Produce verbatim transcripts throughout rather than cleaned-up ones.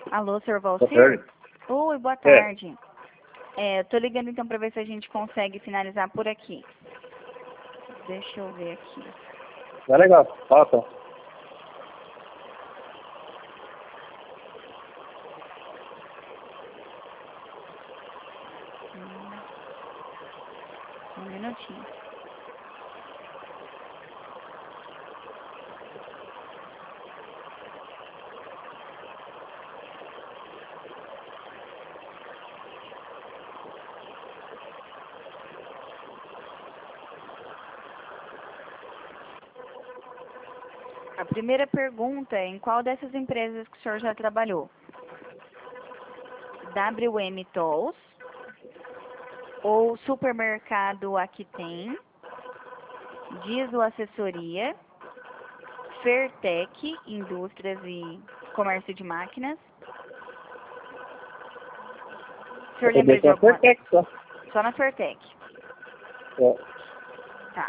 Alô, senhor Boa Valcir? tarde. Oi, boa É. tarde. É, eu tô ligando então pra ver se a gente consegue finalizar por aqui. Deixa eu ver aqui. Tá legal. Fala, então. Hum, um minutinho. A primeira pergunta é: em qual dessas empresas que o senhor já trabalhou? W M Tools ou Supermercado Aqui Tem, Diesel Assessoria, Fertec, Indústrias e Comércio de Máquinas. O senhor lembra de a alguma? Fertec só. Só na Fertec. É. Tá.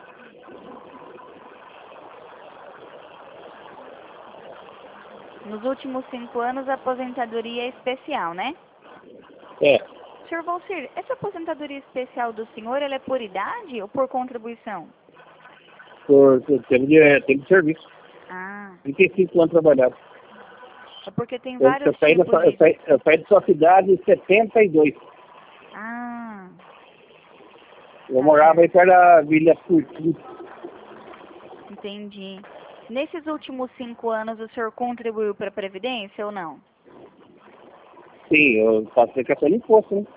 Nos últimos cinco anos, a aposentadoria é especial, né? É. senhor Valcir, essa aposentadoria especial do senhor, ela é por idade ou por contribuição? Por, por tempo, de, é, tempo de serviço. Ah, trinta e cinco anos trabalhado. é porque tem Eu, vários eu, saí da, tipos sua- eu, de... saí, eu saí de sua cidade em setenta e dois. Ah, Eu tá morava aí certo. perto da Vila Curtim. Entendi. Nesses últimos cinco anos, o senhor contribuiu para a Previdência ou não? Sim, eu faço aplicação de imposto, né?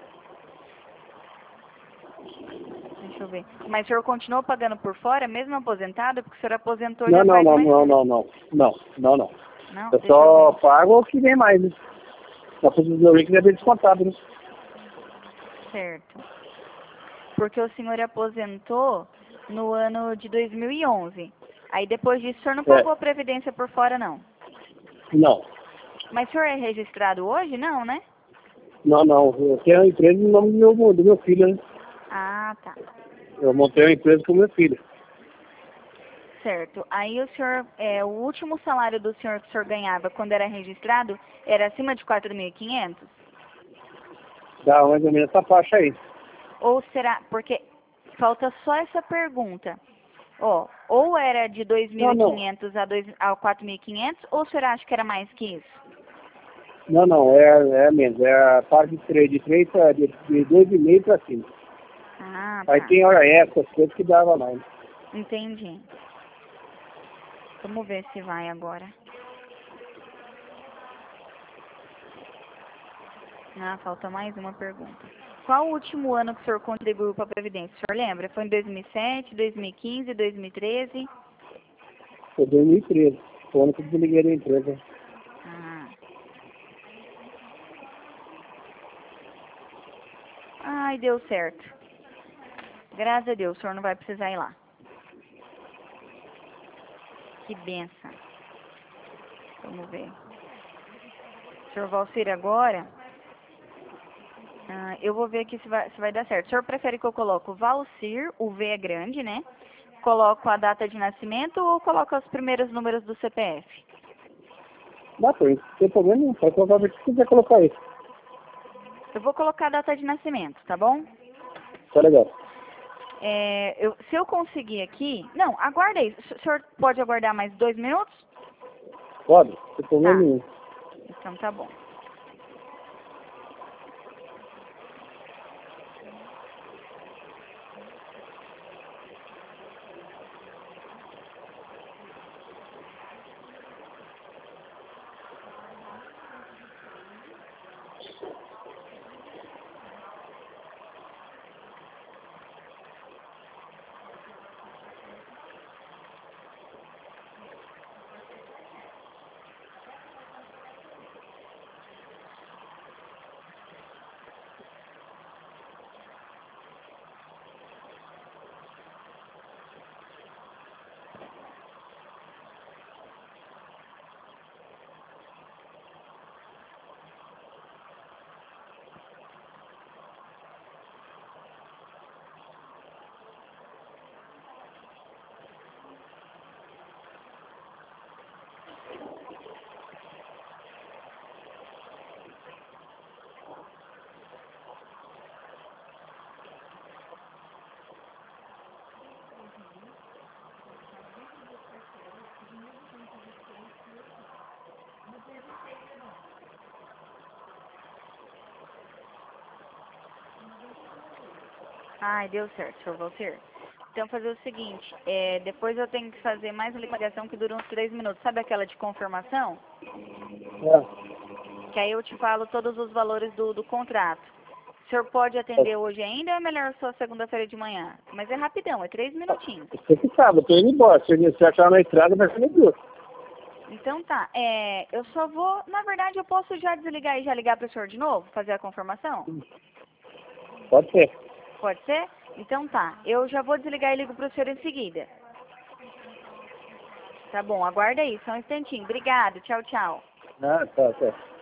Deixa eu ver. Mas o senhor continuou pagando por fora, mesmo aposentado? Porque o senhor aposentou Não, já não, faz não, mais não, tempo. não, não. Não, não, não. Não, Eu deixa eu só ver. pago o que vem mais, né? Na aposentadoria que deve ser descontado, né? Certo. Porque o senhor aposentou no ano de dois mil e onze. Aí depois disso o senhor não É. pagou a Previdência por fora, não. Não, Mas o senhor é registrado hoje? Não, né? não, não. Eu tenho uma empresa no nome do meu, do meu filho, né? Ah, tá. Eu montei uma empresa com meu filho. Certo. Aí o senhor, é, o último salário do senhor que o senhor ganhava quando era registrado era acima de quatro mil e quinhentos? Dá mais ou menos essa faixa aí. Ou será, porque falta só essa pergunta. Ó, ou era de Não, não. dois mil e quinhentos a, dois, a quatro mil e quinhentos, ou o senhor acha que era mais que isso? Não, não, é, é mesmo. É a parte de três, de três pra, de, de dois e meio pra cima. Ah, Aí tá. tem hora extra, as coisas que dava mais. Entendi. Vamos ver se vai agora. Ah, falta mais uma pergunta. Qual o último ano que o senhor contribuiu para a Previdência? O senhor lembra? Foi em dois mil e sete, dois mil e quinze, dois mil e treze? Foi dois mil e treze, foi o ano que eu desliguei da empresa. Ah. Ai, deu certo. Graças a Deus, o senhor não vai precisar ir lá. Que benção. Vamos ver. senhor Valcir, agora, ah, eu vou ver aqui se vai, se vai dar certo. O senhor prefere que eu coloque o Valcir, o V é grande, né? Coloco a data de nascimento ou coloco os primeiros números do C P F? Dá pra isso, não tem problema nenhum. Pode colocar o que você quiser colocar isso. Eu vou colocar a data de nascimento, tá bom? Tá legal. É, eu, se eu conseguir aqui... Não, aguarda aí. O senhor pode aguardar mais dois minutos? Pode, não tem problema Tá. nenhum. Então tá bom. Ai, deu certo, senhor Valcir. Então, fazer o seguinte, é, depois eu tenho que fazer mais uma ligação que dura uns três minutos. Sabe aquela de confirmação? É. Que aí eu te falo todos os valores do, do contrato. O senhor pode atender hoje ainda ou é melhor só segunda-feira de manhã? Mas é rapidão, é três minutinhos. Você que sabe, eu tô indo embora. Se você achar na estrada, vai ser melhor. Então tá, é, eu só vou, na verdade eu posso já desligar e já ligar para o senhor de novo, fazer a confirmação? Pode ser. Pode ser? Então tá, eu já vou desligar e ligo para o senhor em seguida. Tá bom, aguarda aí, só um instantinho. Obrigado, tchau, tchau. Ah, tá, tá.